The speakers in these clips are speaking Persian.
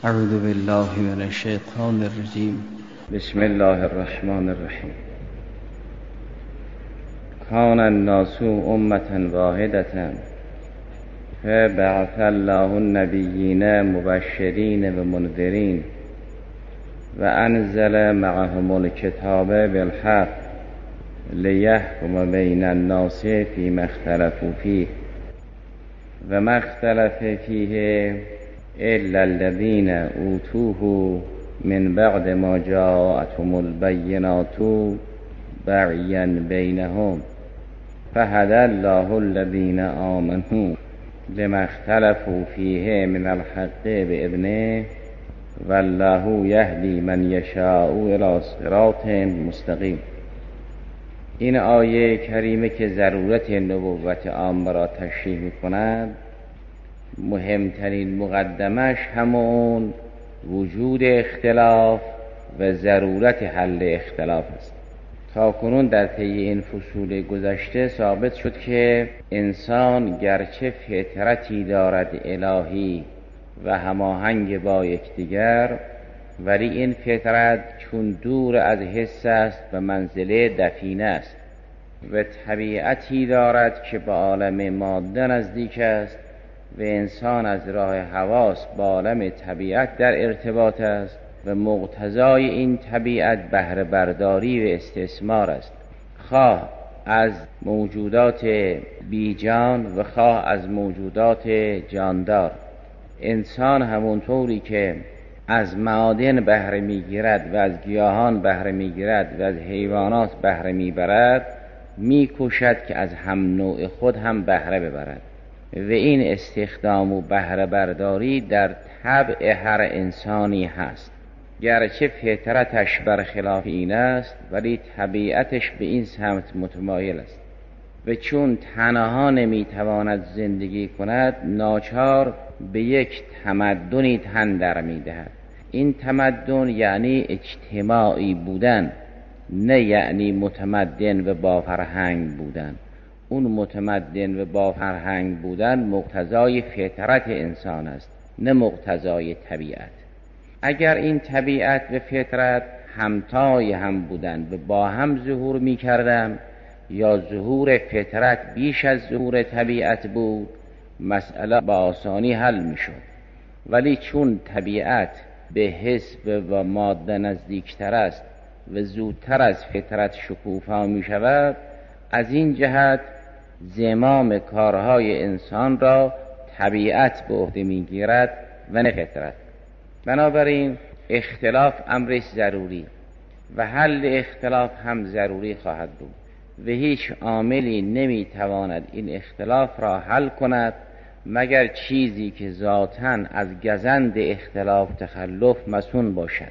اعوذ بالله من الشیطان الرجیم. بسم الله الرحمن الرحیم. کان الناس امة واحدة فبعث الله النبیین مبشرین و منذرین و انزل معهم الکتاب بالحق لیحکم بین الناس فیما اختلفوا فیه و ما اختلف فیه الا الذین اوتوه من بعد ما جاءتهم البینات بغیا بینهم فهدی الله الذین آمنوا لما اختلفوا فیه من الحق باذنه والله یهدی من یشاء الی صراط مستقیم. این آیه کریمه که ضرورت نبوت عامه را تشریح می‌کند، مهمترین مقدمش همون وجود اختلاف و ضرورت حل اختلاف است. تا کنون در طی این فصول گذشته ثابت شد که انسان گرچه فطرتی دارد الهی و هماهنگ با یکدیگر، ولی این فطرت چون دور از حس است به منزله دفینه است و طبیعتی دارد که به عالم ماده نزدیک است و انسان از راه حواس با عالم طبیعت در ارتباط است و مقتضای این طبیعت بهره برداری و استثمار است، خواه از موجودات بیجان و خواه از موجودات جاندار. انسان همونطوری که از معادن بهره میگیرد و از گیاهان بهره میگیرد و از حیوانات بهره میبرد، میکوشد که از هم نوع خود هم بهره ببرد و این استخدام و بهره برداری در طبع هر انسانی هست. گرچه فطرتش برخلاف این است ولی طبیعتش به این سمت متمایل است و چون تنها نمیتواند زندگی کند، ناچار به یک تمدنی تن در میدهد. این تمدن یعنی اجتماعی بودن، نه یعنی متمدن و با فرهنگ بودن. اون متمدن و با فرهنگ بودن مقتضای فطرت انسان است، نه مقتضای طبیعت. اگر این طبیعت و فطرت همتای هم بودن و با هم ظهور می کردن یا ظهور فطرت بیش از ظهور طبیعت بود، مسئله با آسانی حل می شد. ولی چون طبیعت به حس و ماده نزدیکتر است و زودتر از فطرت شکوفا می شود، از این جهت زمام کارهای انسان را طبیعت به عهده می گیرد و نه فطرت. بنابراین اختلاف امر ضروری و حل اختلاف هم ضروری خواهد بود و هیچ عاملی نمی تواند این اختلاف را حل کند مگر چیزی که ذاتاً از گزند اختلاف تخلف مصون باشد،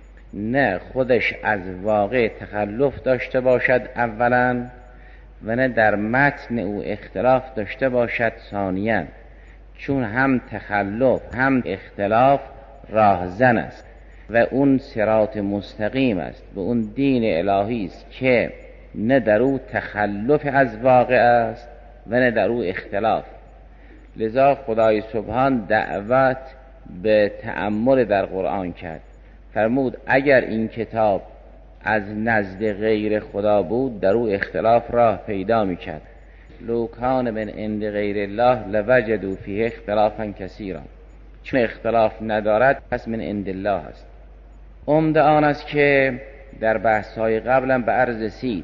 نه خودش از واقع تخلف داشته باشد اولاً و نه در متن او اختلاف داشته باشد ثانیاً، چون هم تخلف هم اختلاف راهزن است و اون صراط مستقیم است و اون دین الهی است که نه در او تخلف از واقع است و نه در او اختلاف. لذا خدای سبحان دعوت به تأمل در قرآن کرد، فرمود اگر این کتاب از نزد غیر خدا بود در او اختلاف راه پیدا میکرد. لو کان من عند غیر الله لوجدوا فیه اختلافا کثیرا. چون اختلاف ندارد پس من عند الله است. عمده آن است که در بحث‌های قبلا به عرض رسید،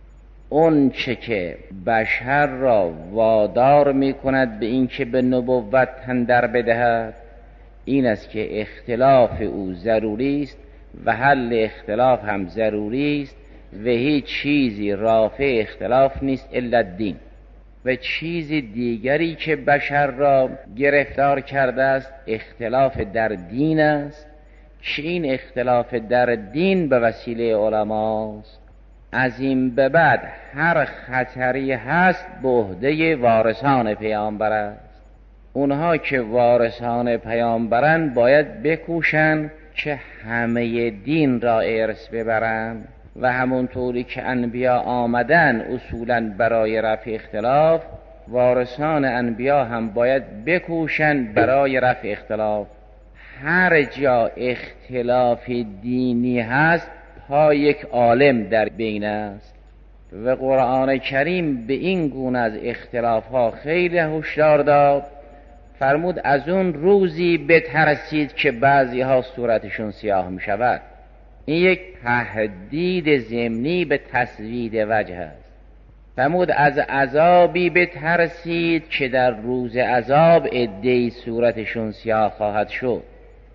اون چه که بشر را وادار میکند به این که به نبوت تن در بدهد این است که اختلاف او ضروری است و حل اختلاف هم ضروری است و هیچ چیزی رافع اختلاف نیست الا الدین. و چیز دیگری که بشر را گرفتار کرده است اختلاف در دین است که این اختلاف در دین به وسیله علماست. از این به بعد هر خطری هست به عهده وارثان پیامبر است. اونها که وارثان پیامبرند باید بکوشند که همه دین را ارث ببرند و همونطوری که انبیا آمدن اصولاً برای رفع اختلاف، وارثان انبیا هم باید بکوشند برای رفع اختلاف. هر جا اختلاف دینی هست پای یک عالم در بین است و قرآن کریم به این گونه از اختلاف ها خیلی هشدار داد. فرمود از اون روزی بترسید که بعضی ها صورتشون سیاه می شود. این یک تهدید ضمنی به تسوید وجه است. فرمود از عذابی بترسید که در روز عذاب عده‌ای صورتشون سیاه خواهد شد.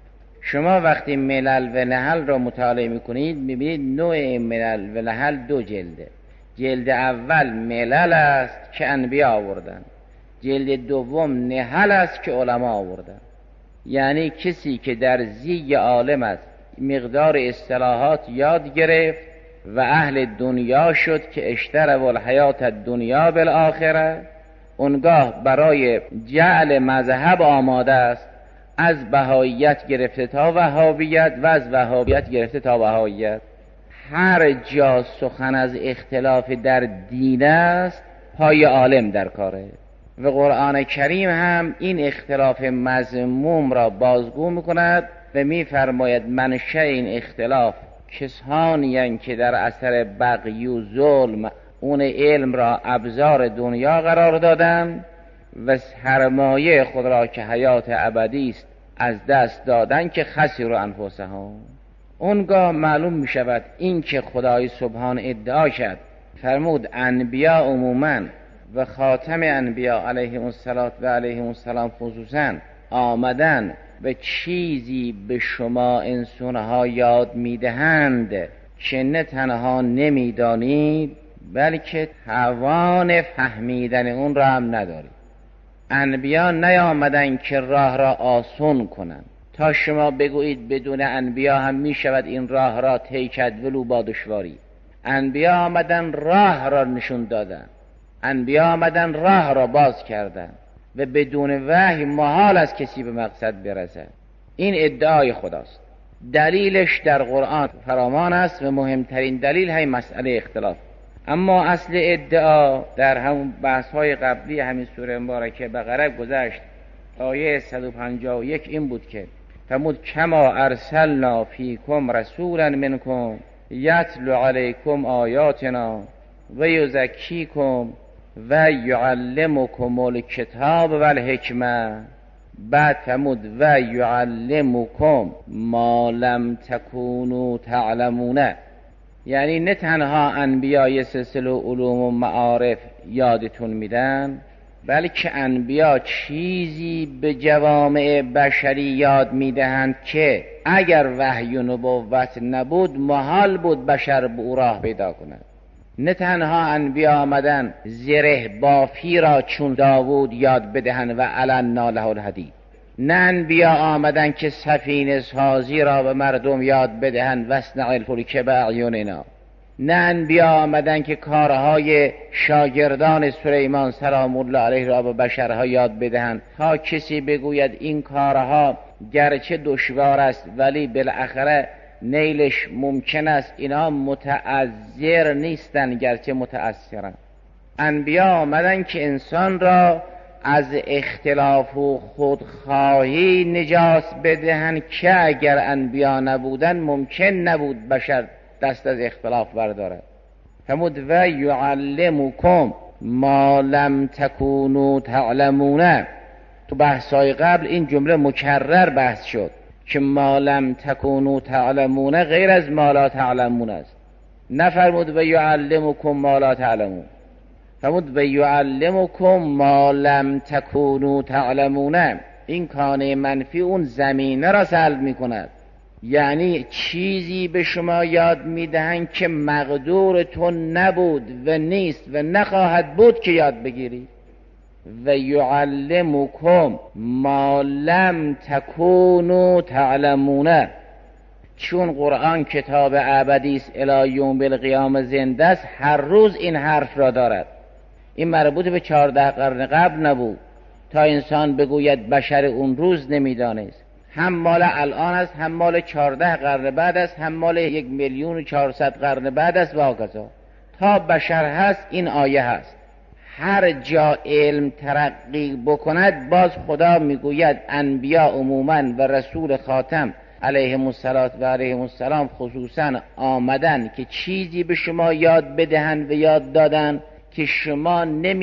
شما وقتی ملل و نحل را مطالعه میکنید میبینید نوع ملل و نحل دو جلده. جلد اول ملل است که انبیا آوردن، جلد دوم نحل است که علما آوردن. یعنی کسی که در زی عالم است مقدار اصطلاحات یاد گرفت و اهل دنیا شد که اشتروا الحیات الدنیا بالآخره، اونگاه برای جعل مذهب آماده است، از بهاییت گرفته تا وهابیت و از وهابیت گرفته تا بهاییت. هر جا سخن از اختلاف در دین است پای عالم در کاره و قرآن کریم هم این اختلاف مذموم را بازگو میکند و میفرماید منشأ این اختلاف کسانی‌اند که در اثر بغی و ظلم اون علم را ابزار دنیا قرار دادن و سرمایه خود را که حیات ابدی است از دست دادن که خسروا انفسهم. اونگاه معلوم می شود این که خدای سبحان ادعا کرد فرمود انبیا عموما و خاتم انبیا علیهم الصلاة و علیهم السلام خصوصا آمدن و چیزی به شما انسانها یاد میدهند که نه تنها نمیدانید بلکه توان فهمیدن اون را هم ندارید. انبیا نیامدن که راه را آسان کنند تا شما بگویید بدون انبیا هم می شود این راه را طی کرد ولو با دشواری. انبیا آمدن راه را نشون دادن، انبیا آمدن راه را باز کردن و بدون وحی محال است کسی به مقصد برسد. این ادعای خداست. دلیلش در قرآن فراوان است و مهمترین دلیل همین مسئله اختلاف. اما اصل ادعا در همون بحث‌های قبلی همین سوره مبارکه بقره گذشت. آیه 151 این بود که فرمود کما ارسلنا فیکم رسولا منکم یتلو علیکم آیاتنا و یزکیکم و یعلمکم الکتاب و الحکمه. بعد فرمود و یعلمکم ما لم تکونوا تعلمون. یعنی نه تنها انبیای سلسله علوم و معارف یادتون میدن بلکه انبیا چیزی به جوامع بشری یاد میدهند که اگر وحی و نبوت نبود محال بود بشر به او راه پیدا کند. نه تنها انبیا آمدن زره بافی را چون داوود یاد بدهند و علنا له الحدید، نه انبیا آمدن که سفینه سازی را به مردم یاد بدهند واصنع الفلک باعیننا، نه انبیا آمدن که کارهای شاگردان سلیمان سلام الله علیه را به بشرها یاد بدهند تا کسی بگوید این کارها گرچه دشوار است ولی بالاخره نیلش ممکن است. اینا متعذر نیستن گرچه متأثرن. انبیا آمدن که انسان را از اختلاف و خودخواهی نجات بدهند که اگر انبیا نبودن ممکن نبود بشر دست از اختلاف بردارد. فرمود و یعلمکم ما لم تکونوا تعلمون. تو بحث‌های قبل این جمله مکرر بحث شد که ما لم تکونوا تعلمون غیر از ما لا تعلمون است. نفرمود و یعلمکم ما لا تعلمون، فرمود و یعلمکم ما لم تکونوا تعلمون. این کانه منفی اون زمینه را سلب می کند. یعنی چیزی به شما یاد میدهند که مقدورتون نبود و نیست و نخواهد بود که یاد بگیرید. و یعلمکم ما لم تکونوا تعلمون. چون قرآن کتاب ابدی است الی یوم القیامه زنده است، هر روز این حرف را دارد. این مربوط به 14 قرن قبل نبود تا انسان بگوید بشر اون روز نمیدانست. هم مال الان است، هم مال 14 قرن بعد است، هم مال 1,400,000 قرن بعد است و هکذا تا بشر هست این آیه هست. هر جا علم ترقی بکند باز خدا میگوید انبیا عموما و رسول خاتم علیهم الصلات و علیهم السلام خصوصا آمدن که چیزی به شما یاد بدهند و یاد دادن که شما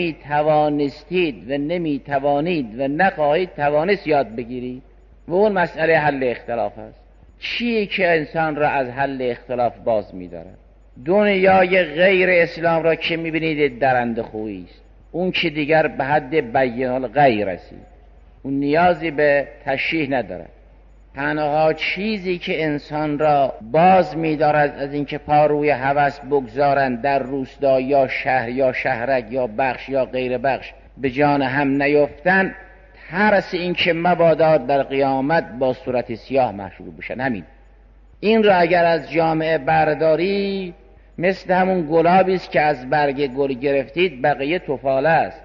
نمیتوانستید و نمیتوانید و نخواهید توانست یاد بگیرید و اون مسئله حل اختلاف است. چیه که انسان را از حل اختلاف باز می‌دارد؟ دنیای غیر اسلام را که می‌بینید درنده خویی است، اون که دیگر به حد بیان الغیر رسید، اون نیازی به تشریح ندارد. تنها چیزی که انسان را باز می‌دارد از اینکه پا روی هوس بگذارند در روستا یا شهر یا شهرک یا بخش یا غیر بخش به جان هم نیفتند، ترس این که مبادا در قیامت با صورت سیاه محشور بشن. همین این را اگر از جامعه برداری مثل همون گلابی است که از برگ گل گرفتید بقیه توفاله است.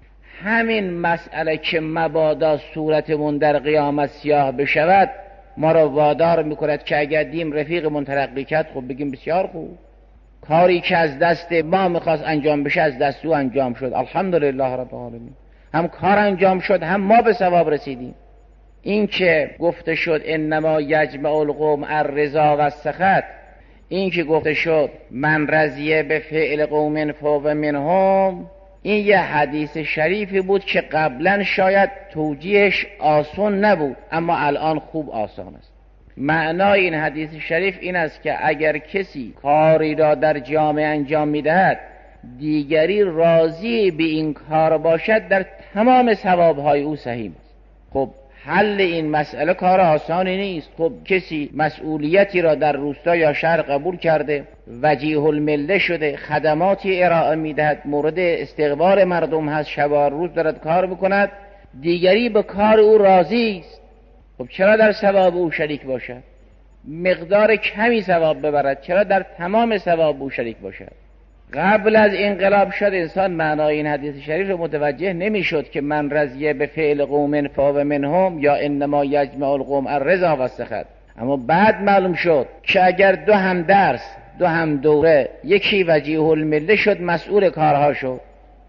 همین مسئله که مبادا صورتمون در قیامت سیاه بشود ما را وادار میکند که اگر دیم رفیق منترقی کرد خب بگیم بسیار خوب، کاری که از دست ما میخواست انجام بشه از دست او انجام شد، الحمدلله رب العالمین. هم کار انجام شد هم ما به ثواب رسیدیم. این که گفته شد انما یجمع القوم الرضا و السخط، این که گفته شد من رضیه به فعل قوم فوق منهم، این یه حدیث شریفی بود که قبلا شاید توجیهش آسان نبود اما الان خوب آسان است. معنای این حدیث شریف این است که اگر کسی کاری را در جامعه انجام میدهد دیگری راضی به این کار باشد در تمام ثوابهای او سهیم است. خب حل این مسئله کار آسانی نیست. خب کسی مسئولیتی را در روستا یا شهر قبول کرده، وجیه المله شده، خدماتی ارائه میدهد، مورد استقبال مردم هست، شب و روز دارد کار بکند، دیگری به کار او راضی است. خب چرا در ثواب او شریک باشد؟ مقدار کمی ثواب ببرد، چرا در تمام ثواب او شریک باشد؟ قبل از انقلاب شد انسان معنای این حدیث شریف رو متوجه نمیشد که من رضیه به فعل قوم فاو منهم یا انما یجمع القوم الرضا و السخط. اما بعد معلوم شد که اگر دو هم درس دو هم دوره، یکی وجیه المله شد مسئول کارها شد،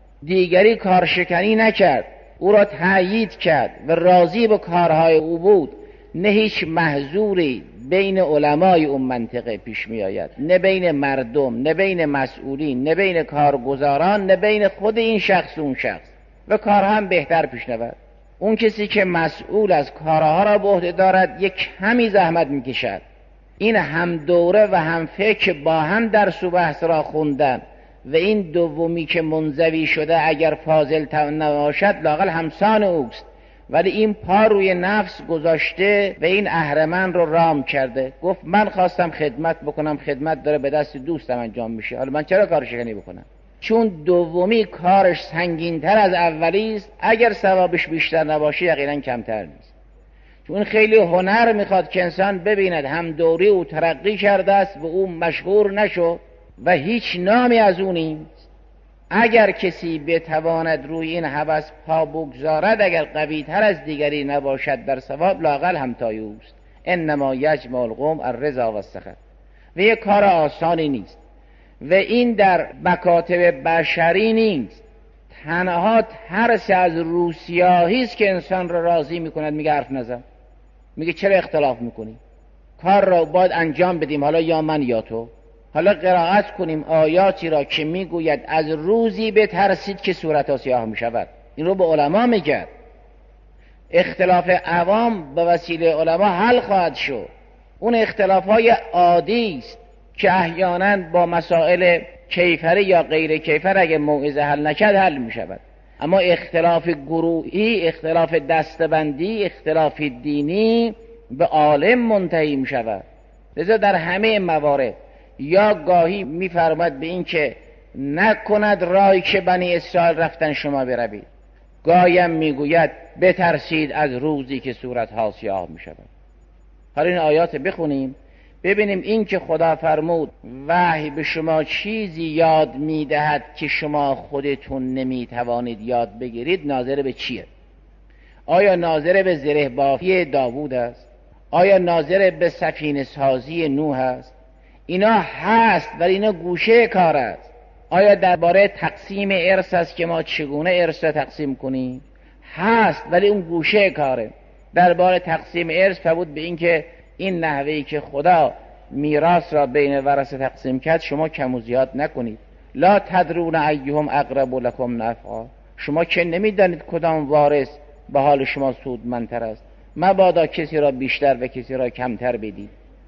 دیگری کارشکنی نکرد، او را تأیید کرد و راضی به کارهای او بود، نه هیچ محظوری بین علمای اون منطقه پیش می آید، نه بین مردم، نه بین مسئولین، نه بین کارگزاران، نه بین خود این شخص و اون شخص، و کار هم بهتر پیش نبرد. اون کسی که مسئول از کارها را به عهده دارد یک کمی زحمت می کشد. این هم دوره و هم فکر با هم درس و بحث را خوندن و این دومی که منزوی شده اگر فاضل نباشد لااقل همسان اوست، ولی این پا روی نفس گذاشته و این اهرمن رو رام کرده. گفت من خواستم خدمت بکنم، خدمت داره به دست دوستم انجام میشه، حالا من چرا کارشکنی بکنم؟ چون دومی کارش سنگین‌تر از اولی است، اگر ثوابش بیشتر نباشه یقینا کمتر نیست. چون خیلی هنر میخواد که انسان ببیند هم دوری او ترقی کرده است و او مشهور نشد و هیچ نامی از اون نیست. اگر کسی بتواند روی این هوس پا بگذارد، اگر قوی تر از دیگری نباشد در ثواب، لااقل همتای اوست. انما یجمع القوم الرضا و السخط. و یک کار آسانی نیست و این در مکاتب بشری نیست. تنها ترس از روسیاهی است که انسان را راضی میکند. میگه حرف نزن، میگه چرا اختلاف میکنی؟ کار را باید انجام بدیم، حالا یا من یا تو. حالا قرائت کنیم آیاتی را که میگوید از روزی بترسید که صورتها سیاه میشود. این رو به علما میگه. اختلاف عوام به وسیله علما حل خواهد شد. اون اختلافهای عادی است که احیانا با مسائل کیفری یا غیر کیفر اگه موعظه حل نکرد حل میشود. اما اختلاف گروهی، اختلاف دستبندی، اختلاف دینی به عالم منتهی میشود. لذا در همه موارد یا گاهی میفرماد به این که نکند راهی که بنی اسرائیل رفتن شما بروید، گاهی میگوید بترسید از روزی که صورتها سیاه میشود. حالا این آیات بخونیم ببینیم این که خدا فرمود وحی به شما چیزی یاد میدهد که شما خودتون نمیتوانید یاد بگیرید، ناظر به چیه؟ آیا ناظر به زره بافی داوود است؟ آیا ناظر به سفینه سازی نوح است؟ اینا هست ولی اینا گوشه کار است. آیا درباره تقسیم ارث است که ما چگونه ارث را تقسیم کنیم؟ هست، ولی اون گوشه کاره. درباره تقسیم ارث فرمود به این که این نحوهی که خدا میراث را بین ورثه تقسیم کرد شما کم و زیاد نکنید. لا تدرون ایهم اقرب لکم نفعا، شما که نمیدانید کدام وارث به حال شما سودمندتر است. مبادا کسی را بیشتر و کسی را کمتر بدید.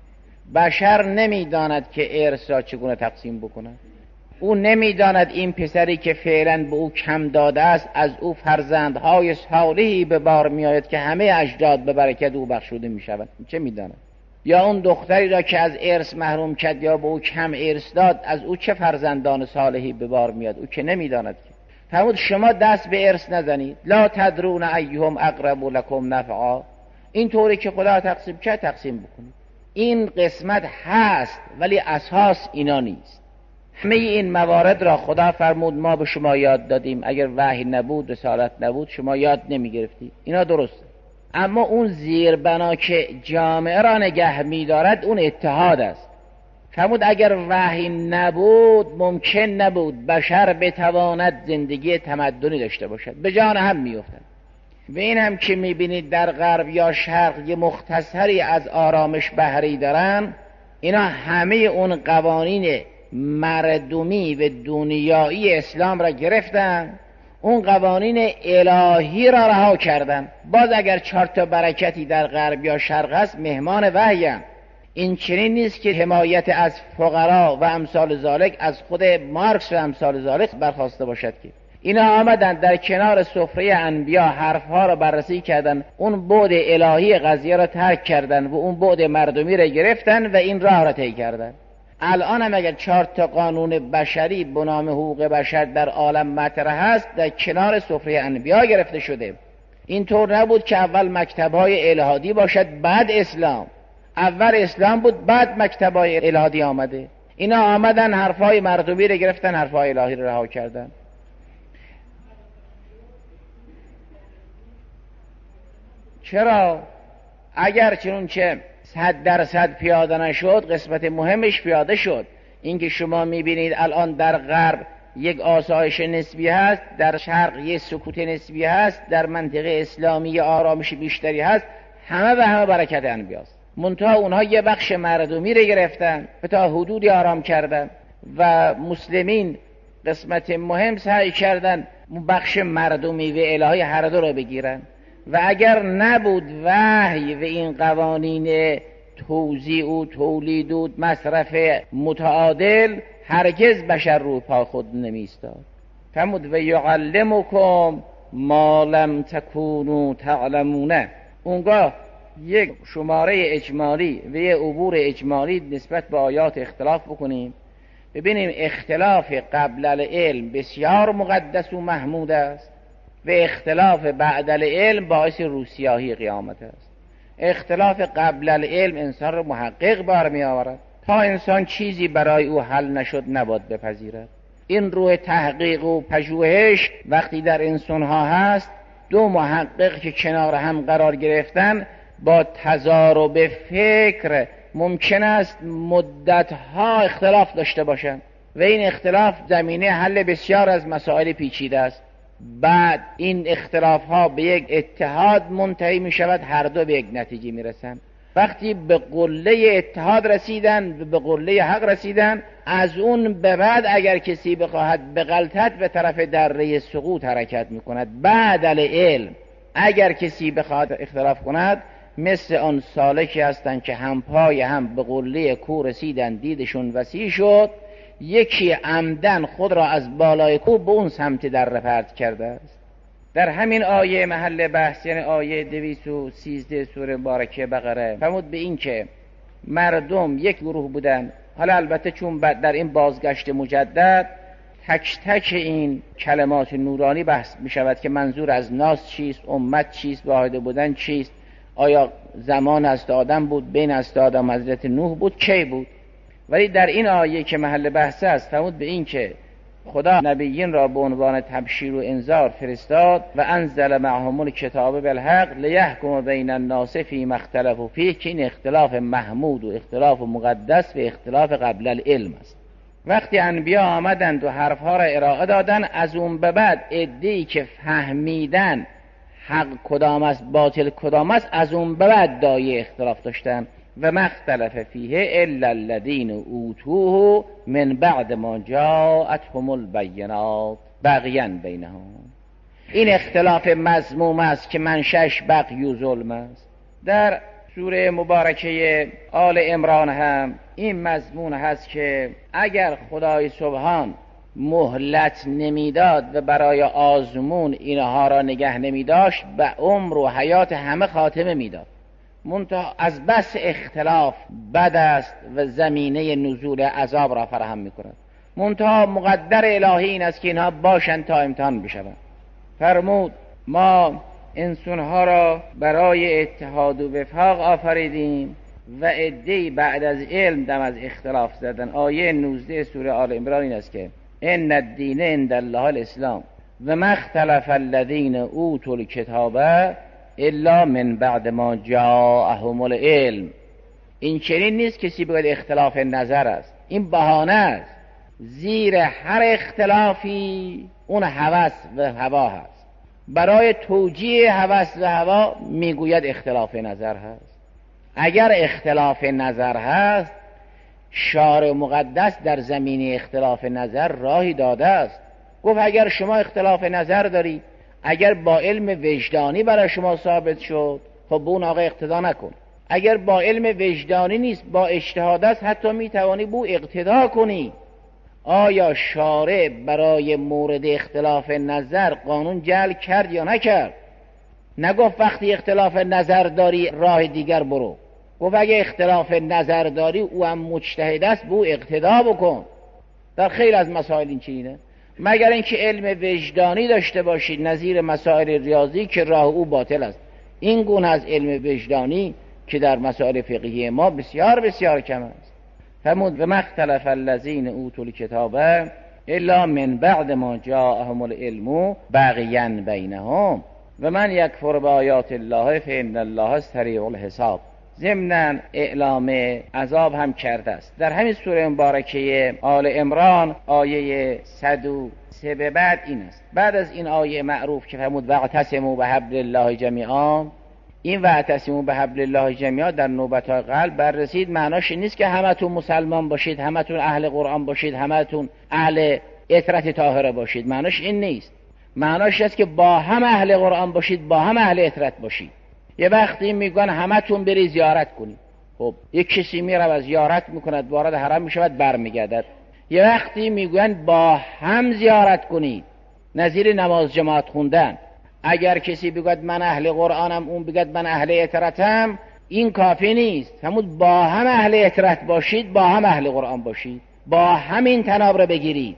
بشر نمیداند که ارث را چگونه تقسیم بکند. او نمیداند این پسری که فعلا به او کم داده است از او فرزندهای صالحی به بار میآید که همه اجداد به برکت او بخشوده میشوند. چه میداند؟ یا اون دختری را که از ارث محروم کرد یا به او کم ارث داد از او چه فرزندان صالحی به بار میاد؟ او که نمیداند. فرمود شما دست به ارث نزنید. لا تدرون ایهم اقرب لکم نفعا، این طوری که خدا تقسیم کرد تقسیم بکنید. این قسمت هست ولی اساس اینا نیست. همه این موارد را خدا فرمود ما به شما یاد دادیم، اگر وحی نبود رسالت نبود شما یاد نمی گرفتید. اینا درسته، اما اون زیربنا که جامعه را نگه می دارد اون اتحاد است. فرمود اگر وحی نبود ممکن نبود بشر بتواند زندگی تمدنی داشته باشد، به جان هم می افتد. و این هم که می بینید در غرب یا شرق یه مختصری از آرامش بهره دارن، اینا همه اون قوانین مردمی و دنیایی اسلام را گرفتن، اون قوانین الهی را رها کردن. باز اگر 4 تا برکتی در غرب یا شرق است مهمان وحی هم. این چنین نیست که حمایت از فقرا و امثال ذالک از خود مارکس و امثال ذالک برخواسته باشد که اینا آمدن در کنار سفره انبیا حرفها را بررسی کردن، اون بعد الهی قضیه را ترک کردن و اون بعد مردمی را گرفتن و این راه را طی کردن. الان هم اگر 4 تا قانون بشری به نام حقوق بشر در عالم مطرح هست در کنار سفره انبیا گرفته شده. اینطور نبود که اول مکتب‌های الهادی باشد بعد اسلام، اول اسلام بود بعد مکتب‌های الهادی آمده. اینا آمدن حرفای مردمی را گرفتن، حرفای الهی را رها کردن. چرا؟ اگر چنونچه 100% پیاده نشد قسمت مهمش پیاده شد. اینکه شما میبینید الان در غرب یک آسایش نسبی هست، در شرق یک سکوت نسبی هست، در منطقه اسلامی آرامش بیشتری هست، همه به همه برکت انبیاست. منتها اونها یه بخش مردمی رو گرفتن و تا حدودی آرام کردن و مسلمین قسمت مهم سعی کردن بخش مردمی و الهی هر دو رو بگیرن. و اگر نبود وحی و این قوانین توزیع و تولید و مصرف متعادل هرگز بشر رو پا خود نمی ایستاد. فرمود و یعلمکم ما لم تکونوا تعلمون. اونگاه یک شماره اجمالی و یک عبور اجمالی نسبت به آیات اختلاف بکنیم، ببینیم اختلاف قبل العلم بسیار مقدس و محمود است و اختلاف بعد العلم باعث روسیاهی قیامت است. اختلاف قبل العلم انسان را محقق برمی آورد. تا انسان چیزی برای او حل نشد نباید بپذیرد. این روح تحقیق و پژوهش وقتی در انسان ها هست، 2 محقق که کنار هم قرار گرفتن با تضارب فکر ممکن است مدتها اختلاف داشته باشند و این اختلاف زمینه حل بسیار از مسائل پیچیده است. بعد این اختلاف ها به یک اتحاد منتهی می شود، هر دو به یک نتیجه می رسند. وقتی به قله اتحاد رسیدن، به قله حق رسیدن، از اون به بعد اگر کسی بخواهد به غلطت به طرف دره سقوط حرکت می کند. بعد العلم اگر کسی بخواهد اختلاف کند مثل آن سالکی هستند که هم پای هم به قله کوه رسیدن، دیدشون وسیع شد، یکی عمدن خود را از بالای کوه به اون سمت در پرت کرده است. در همین آیه محل بحث یعنی آیه 213 سوره مبارکه بقره فرمود به این که مردم یک گروه بودن. حالا البته چون در این بازگشت مجدد تک تک این کلمات نورانی بحث می شود که منظور از ناس چیست، امت چیست، واحد بودن چیست، آیا زمان از آدم بود، بین از آدم حضرت نوح بود، کی بود. ولی در این آیه که محل بحث است فرمود به این که خدا نبیین را به عنوان تبشیر و انذار فرستاد و انزل معهم الکتاب بالحق لیحکم بین الناس فیما اختلفوا فیه، که این اختلاف محمود و اختلاف مقدس و اختلاف قبل العلم است. وقتی انبیا آمدند و حرفها را ارائه دادن، از اون به بعد عده‌ای که فهمیدن حق کدام است باطل کدام است، از اون به بعد دایه اختلاف داشتن. و مختلف فیه الا الذین اوتوه من بعد ما جاءتهم البینات بغیا بینهم. این اختلاف مذموم است که منشأش بغی و ظلم است. در سوره مبارکه آل عمران هم این مضمون هست که اگر خدای سبحان مهلت نمیداد و برای آزمون اینها را نگه نمیداشت، به عمر و حیات همه خاتمه میداد. منتها از بس اختلاف بد است و زمینه نزول عذاب را فراهم میکند. منتها مقدر الهی این است که اینها باشند تا امتحان بشوند. فرمود ما انسانها را برای اتحاد و وفاق آفریدیم و عده‌ای بعد از علم دم از اختلاف زدن. آیه 19 سوره آل عمران این است که ان الدین عند الله الاسلام و ما اختلف الذین اوتوا الکتاب الا من بعد ما جاءهم العلم. این چنین نیست کسی بگوید اختلاف نظر است، این بهانه است. زیر هر اختلافی اون هوس و هوا هست. برای توجیه هوس و هوا میگوید اختلاف نظر هست. اگر اختلاف نظر هست، شارع مقدس در زمینه اختلاف نظر راهی داده است. گفت اگر شما اختلاف نظر دارید، اگر با علم وجدانی برای شما ثابت شد، خب به اون آقا اقتدا نکن. اگر با علم وجدانی نیست، با اجتهاد است، حتی میتوانی بو اقتدا کنی. آیا شارع برای مورد اختلاف نظر قانون جعل کرد یا نکرد؟ نگفت وقتی اختلاف نظر داری راه دیگر برو. گفت اگه اختلاف نظر داری او هم مجتهد است، بو اقتدا بکن. در خیلی از مسائل این چنینه، مگر اینکه علم وجدانی داشته باشید نظیر مسائل ریاضی که راه او باطل است. این گونه از علم وجدانی که در مسائل فقهی ما بسیار بسیار کم است. فرمود و ما اختلف الذین اوتوا الکتاب الا من بعد ما جاءهم العلم بغیا بینهم و من یکفر بآیات الله فإن الله سریع الحساب. ضمناً اعلام عذاب هم کرده است. در همین سوره مبارکه آل عمران آیه 103 به بعد این است. بعد از این آیه معروف که فرمود واعتصموا بحبل الله جمیعا، این واعتصموا بحبل الله جمیعا در نوبت‌های قلب بررسید معناش نیست که همتون مسلمان باشید، همتون اهل قرآن باشید، همتون اهل اطرت طاهره باشید. معناش این نیست. معناش است که با هم اهل قرآن باشید، با هم اهل اطرت باشید. یه وقتی میگن همتون بری زیارت کنید، خب یک کسی میره و زیارت میکند، وارد حرم میشود، برمیگردد. یه وقتی میگن با هم زیارت کنید، نظیر نماز جماعت خوندن. اگر کسی بگوید من اهل قرآنم، اون بگوید من اهل اطرتم، این کافی نیست. همون با هم اهل اطرت باشید، با هم اهل قرآن باشید، با همین تناب رو بگیرید.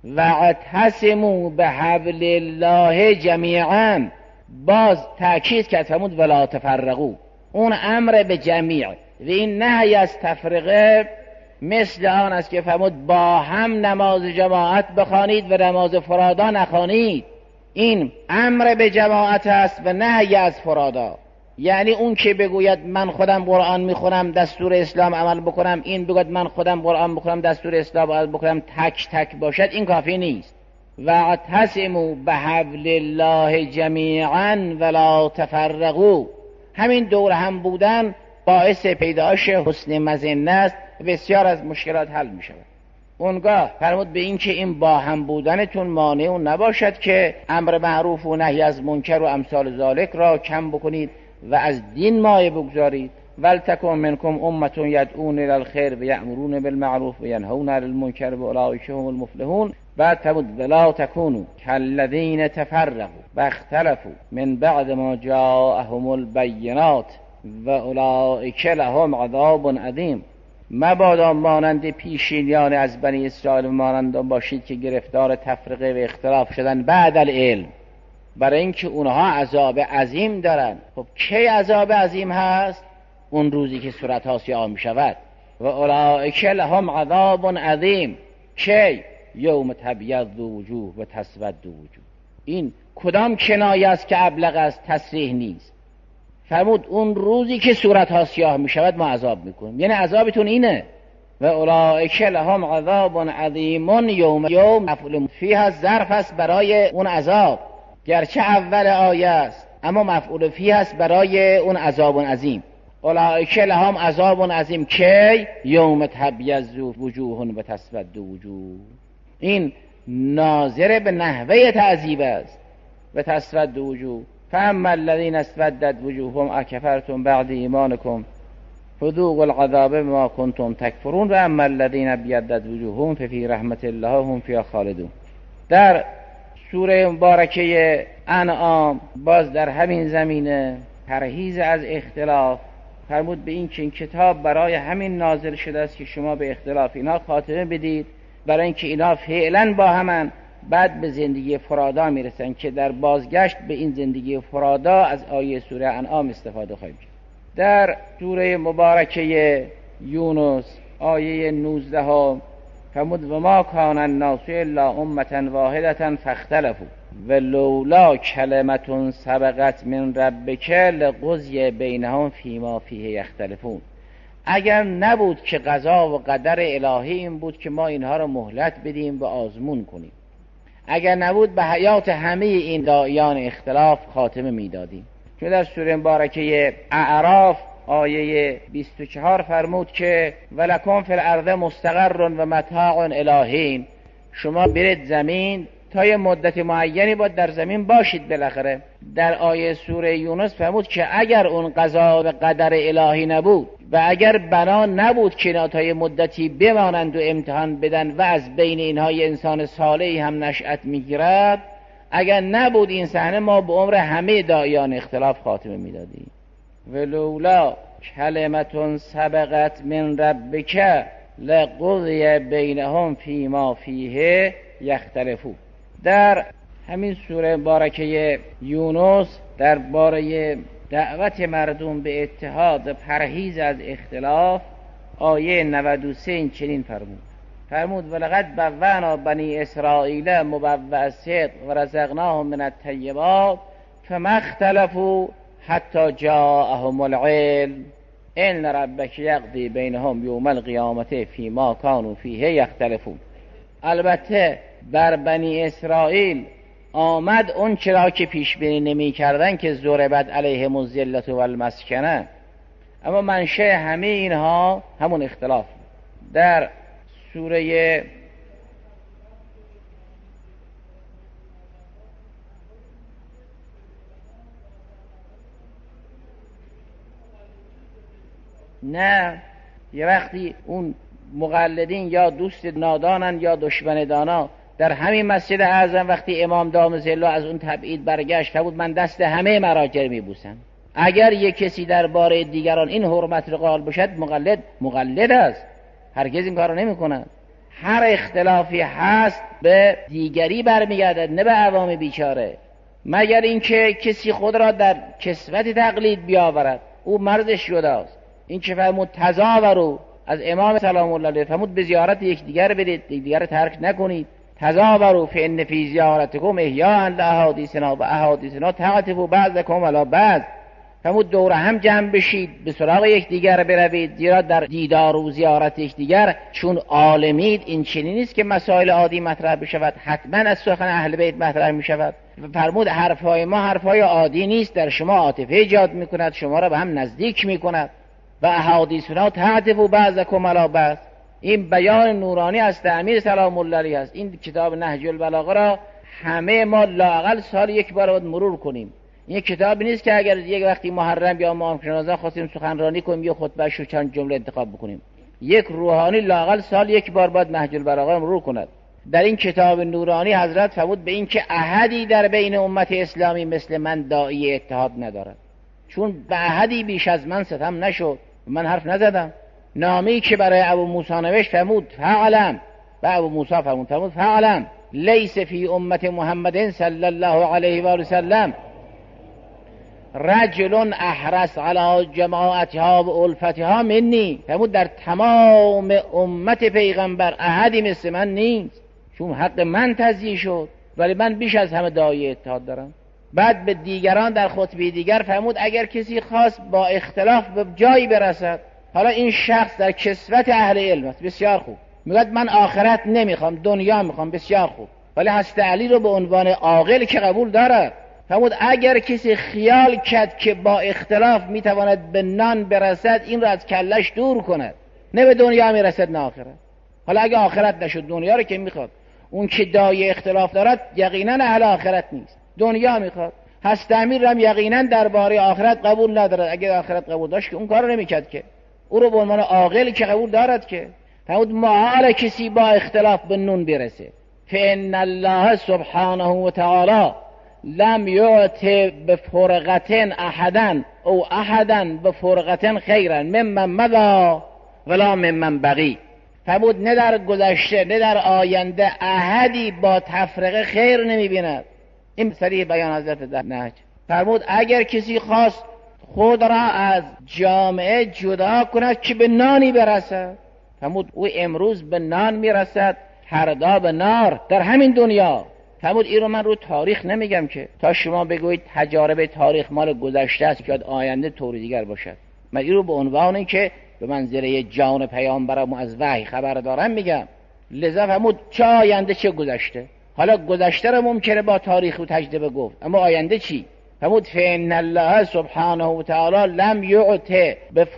واعتصموا بحبل الله جمیعا، باز تأکید کرد فرمود ولا تفرقوا. اون امر به جمیع و این نهی از تفرقه مثل آن است که فرمود با هم نماز جماعت بخوانید و نماز فرادا نخوانید. این امر به جماعت است و نهی از فرادا. یعنی اون که بگوید من خودم قرآن میخونم دستور اسلام عمل بکنم، این بگوید من خودم قرآن میخونم دستور اسلام عمل بکنم، تک تک باشد، این کافی نیست. واعتصموا بحبل الله جمیعا ولا تفرقوا. همین دور هم بودن باعث پیدایش حسن مظنه است، بسیار از مشکلات حل می شود. اونگاه فرمود به این که این با هم بودنتون مانع نباشد که امر معروف و نهی از منکر و امثال ذالک را کم بکنید و از دین مایه بگذارید. ولتکن منکم امة یدعون الی الخیر و یأمرون بالمعروف و ینهون عن المنکر و اولئک هم المفلحون. بعد فرمود ولا تکونوا کالذین تفرقوا و اختلفوا من بعد ما جاءهم البینات و اولئک لهم عذاب عظیم. مبادا مانند پیشینیان از بنی اسرائیل مانند باشید که گرفتار تفرقه و اختلاف شدن بعد العلم، برای اینکه اونها عذاب عظیم دارن. خب کی عذاب عظیم هست؟ اون روزی که صورتها سیاه می شود. و اولئک لهم عذاب عظیم. کی؟ یوم تبیض وجوه و تسود وجوه. این کدام کنایه است که ابلغ از تصریح نیست؟ فرمود اون روزی که صورتها سیاه می شود ما عذاب میکنیم. یعنی عذابتون اینه. و اولئک لهم عذاب عظیم یوم مفعول فیه از ظرف است برای اون عذاب، گرچه اول آیه است اما مفعول فیه است برای اون عذاب عظیم. اولئک لهم عذاب عظیم کی یوم تبیض وجوه و تسود وجوه. این ناظر به نحوه تعذیب است. و تسود وجوه فاما الذین اسودت وجوههم اکفرتم بعد ایمانکم فذوقوا العذاب بما کنتم تکفرون و اما الذین ابیضت وجوههم ففی رحمت الله هم فیها خالدون. در سوره مبارکه انعام باز در همین زمینه پرهیز از اختلاف فرمود به این که این کتاب برای همین نازل شده است که شما به اختلاف اینا خاتمه بدید، برای اینکه اینا فعلا با همن، بعد به زندگی فرادا میرسن که در بازگشت به این زندگی فرادا از آیه سوره انعام استفاده خواهیم کرد. در سوره مبارکه یونس آیه 19 فرمود و ما کان الناس الا امة واحدة فاختلفوا ولولا کلمة سبقت من ربک لقضی بینهم فیما فیه یختلفون. اگر نبود که قضا و قدر الهی این بود که ما اینها رو مهلت بدیم و آزمون کنیم، اگر نبود به حیات همه این داعیان اختلاف خاتمه میدادیم. چون در سوره مبارکه اعراف آیه 24 فرمود که ولکم فی الارض مستقر و متاع الهین، شما برید زمین تا یه مدت معینی باید در زمین باشید بالاخره. در آیه سوره یونس فرمود که اگر اون قضا و قدر الهی نبود و اگر بنا نبود که اینا تا یه مدتی بمانند و امتحان بدن و از بین اینها یه انسان صالحی هم نشأت میگیرد، اگر نبود این صحنه ما به عمر همه داعیان اختلاف خاتمه میدادیم. ولولا کلمة سبقت من ربک لقضی بینهم فیما فیه یختلفون. در همین سوره مبارکه یونس درباره دعوت مردم به اتحاد و پرهیز از اختلاف آیه 93 چنین فرمود ولقد بوأنا بنی اسرائیل مبوأ الصدق و رزقناهم من الطیبات فما اختلفوا حتی جاءهم العلم ان ربک یقضی بینهم یوم القیامة فیما کانوا فیه یختلفون. البته بر بنی اسرائیل آمد اون چرا که پیش بینی نمی کردن که ضربت علیهم الذلة والمسکنه، اما منشأ همه اینها همون اختلاف. در سوره نه یه وقتی اون مقلدین یا دوست نادانن یا دشمن دانا در همین مسجد اعظم وقتی امام دام ظله از اون تبعید برگشت بود من دست همه مراجع میبوسم. اگر یک کسی درباره دیگران این حرمت رو قائل باشد مقلد است، هرگز این کارو نمیکنه. هر اختلافی هست به دیگری برمیگردد نه به عوام بیچاره، مگر اینکه کسی خود را در کسوت تقلید بیاورد، او مرزش جداست. این که فرمود تظاهروا از امام سلام الله علیه فرمود به زیارت یکدیگر برید، یکدیگر ترک نکنید. تظاهروا فان فی زیارتکم احیاء لاحادیثنا و احادیثنا تعطف بعضکم علی بعض. فرمود دور هم جمع بشید، به سراغ یکدیگر بروید، زیرا در دیدار و زیارت یکدیگر چون عالمید این چنین نیست که مسائل عادی مطرح بشود، حتما از سخن اهل بیت مطرح می شود. فرمود حرفهای ما حرفهای عادی نیست، در شما عاطفه ایجاد می کند، شما را به هم نزدیک می کند. و احادیثنا تعطف بعضکم علی بعض. این بیان نورانی از امیر سلام الله علیه است. این کتاب نهج البلاغه را همه ما لااقل سال یک بار باید مرور کنیم. این کتابی نیست که اگر یک وقتی محرم یا ماه رمضان خواستیم سخنرانی کنیم یا خطبه شو چند جمله انتخاب بکنیم. یک روحانی لااقل سال یک بار باید نهج البلاغه را مرور کند. در این کتاب نورانی حضرت فرمود به این که احدی در بین امت اسلامی مثل من داعی اتحاد ندارد، چون به احدی بیش از من ستم نشد، من حرف نزدم. نامی که برای ابو موسی نوشت فرمود فعلم، و ابو موسی فرمود فعلم لیس فی امت محمد صلی الله علیه و آله وسلم رجل احرص علی جماعتها و الفتها منی. فرمود در تمام امت پیغمبر احدی مثل من نیست، چون حق من تضییع شد، ولی من بیش از همه داعی اتحاد دارم. بعد به دیگران در خطبه دیگر فرمود اگر کسی خواست با اختلاف به جایی برسد حالا این شخص در کسوت اهل علم است، بسیار خوب، میگه من آخرت نمیخوام، دنیا میخوام، بسیار خوب، ولی حضرت علی رو به عنوان عاقل که قبول داره. فرمود اگر کسی خیال کرد که با اختلاف میتواند به نان برسد، این رو از کلش دور کند، نه به دنیا میرسد نه آخرت. حالا اگه آخرت نشد دنیا رو که میخواد. اون که دای اختلاف دارد یقینا اهل آخرت نیست، دنیا میخواد. حضرت امیر هم یقینا درباره آخرت قبول ندارد. اگه آخرت قبول داشت که اون کار رو نمیکرد که، او رو به عنوان عاقل که قبول دارد که. فرمود محال کسی با اختلاف به نون برسه. فإن الله سبحانه و تعالی لم یعط بفرقة احدا او احدا بفرقة خیرا ممن مضى ولا ممن بقی. فرمود نه در گذشته نه در آینده احدی با تفرقه خیر نمیبیند. این صریح بیان حضرت در نهج. فرمود اگر کسی خواست خود را از جامعه جدا کند که به نانی برسد، فرمود او امروز به نان میرسد، فردا به نار در همین دنیا. فرمود این رو من رو تاریخ نمیگم که تا شما بگویید تجارب تاریخ مال گذشته است که آینده طور دیگر باشد. من این رو به عنوان این که به منزله جان پیامبرم از وحی خبر دارم میگم. لذا فرمود چه آینده چه گذشته. حالا گذشته رو ممکنه با تاریخ و تجربه گفت، اما آینده چی؟ فرمود فإن الله سبحانه و تعالی لم یعط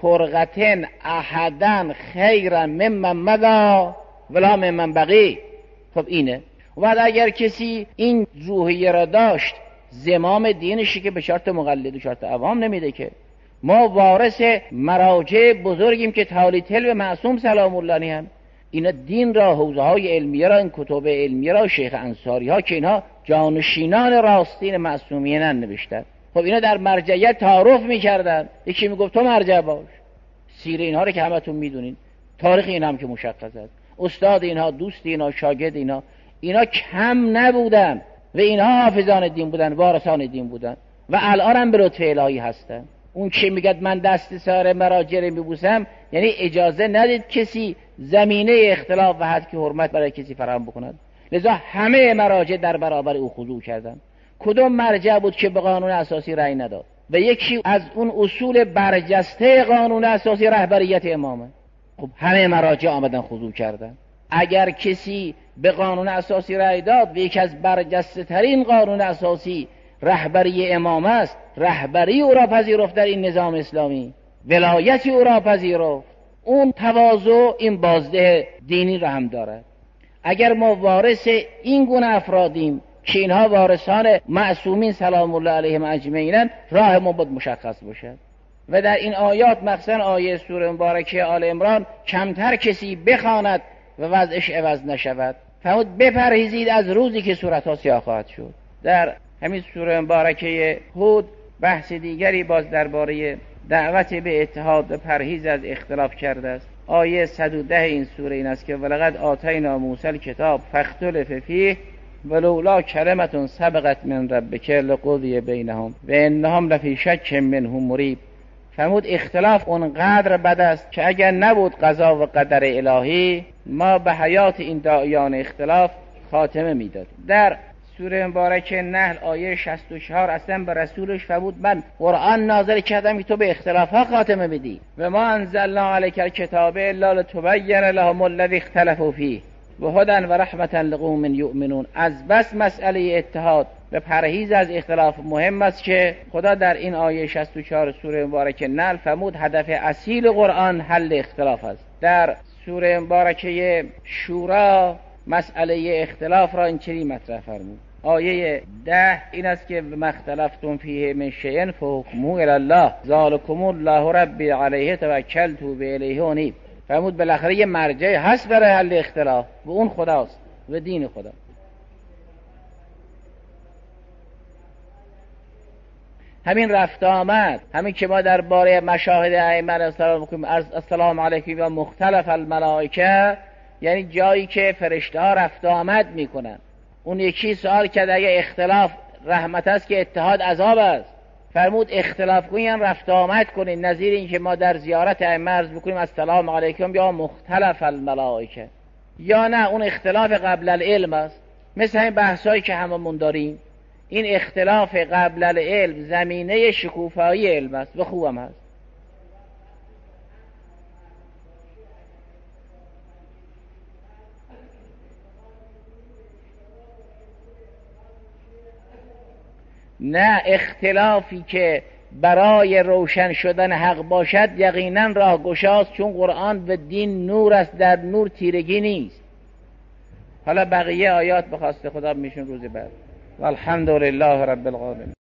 بفرقة احدا خیرا ممن مضى ولا ممن بقی. خب اینه. و بعد اگر کسی این روحیه را داشت، زمام دینشی که به شرط مقلد و شرط عوام نمیده که. ما وارث مراجع بزرگیم که تالی طلب معصوم سلام الله علیه هم. اینا دین را، حوزه های علمیه را، این کتب علمیه را، شیخ انصاری ها که اینها جانشینان راستین معصومین نوشتن. خب اینا در مرجعیت تعارف میکردن. یکی میگفت تو مرجع باش. سیره اینها رو که همتون میدونین، تاریخ این هم که مشخص است. استاد اینها، دوست اینها، شاگرد اینا کم نبودن و اینها حافظان دین بودن، وارثان دین بودن و الان هم به لطف الهی هستن. اون که میگه من دست سر مراجع رو میبوسم، یعنی اجازه ندید کسی زمینه اختلاف و حد که حرمت برای کسی فراهم بکند. لذا همه مراجع در برابر او خضوع کردن. کدوم مرجع بود که به قانون اساسی رأی نداد؟ و یکی از اون اصول برجسته قانون اساسی رهبریت امامه. خب همه مراجع آمدن خضوع کردن. اگر کسی به قانون اساسی رأی داد و یکی از برجسته ترین قانون اساسی رهبری امام است، رهبری او را پذیرفت در این نظام اسلامی، ولایتی او را پذیرفت، اون تواضع این بازده دینی را هم دارد. اگر ما وارث این گونه افرادیم که اینها وارثان معصومین سلام الله علیهم اجمعین، راه ما باید مشخص باشد. و در این آیات مخصوصا آیه سوره مبارکه آل عمران کمتر کسی بخواند و وضعش عوض نشود. فرمود بپرهیزید از روزی که صورتها سیاه خواهد شد. در همین سوره مبارکه هود بحث دیگری باز درباره دعوت به اتحاد و پرهیز از اختلاف کرده است. آیه 110 این سوره این است که ولقد آتینا موسی الکتاب فاختلف فیه ولولا کلمة سبقت من ربک لقضی بینهم و انهم لفی شک منه مریب. فرمود اختلاف اونقدر بد است که اگر نبود قضا و قدر الهی، ما به حیات این داعیان اختلاف خاتمه میداد. در سوره مبارکه نحل آیه 64 اصلا به رسولش فرمود من قرآن نازل کردم که تو به اختلاف ها خاتمه بدی و ما انزلنا علیک الکتاب الا لتبین لهم الذی اختلفوا فیه و هدی و رحمتا لقوم یؤمنون. از بس مسئله اتحاد و پرهیز از اختلاف مهم است که خدا در این آیه 64 سوره مبارکه نحل فرمود هدف اصیل قرآن حل اختلاف است. در سوره مبارکه شورا مسئله اختلاف را اینچنین مطرح فرمود. آیه 10 این است که ما اختلفتم فیه من شیء فحکمه الی الله ذلکم الله ربی علیه توکلت و الیه انیب. فرمود بالاخره یه مرجع هست برای حل اختلاف و اون خداست و دین خدا. همین رفت آمد، همین که ما درباره مشاهد ائمه السلام میگیم السلام علیکم و مختلف الملائکه، یعنی جایی که فرشته ها رفت آمد میکنن. اون یکی سوال کرد اگه اختلاف رحمت است که اتحاد عذاب است. فرمود اختلاف کنین رفت آمد کنین، نظیر این که ما در زیارت ائمه عرض بکنیم السلام علیکم یا مختلف الملائکه، یا نه اون اختلاف قبل العلم است. مثل این بحثایی که هممون داریم، این اختلاف قبل العلم زمینه شکوفایی علم است و خوبم هست. نه اختلافی که برای روشن شدن حق باشد یقینا راه گشاست، چون قرآن و دین نور است، در نور تیرگی نیست. حالا بقیه آیات به خواست خدا میشون روز بعد. والحمد لله رب العالمین.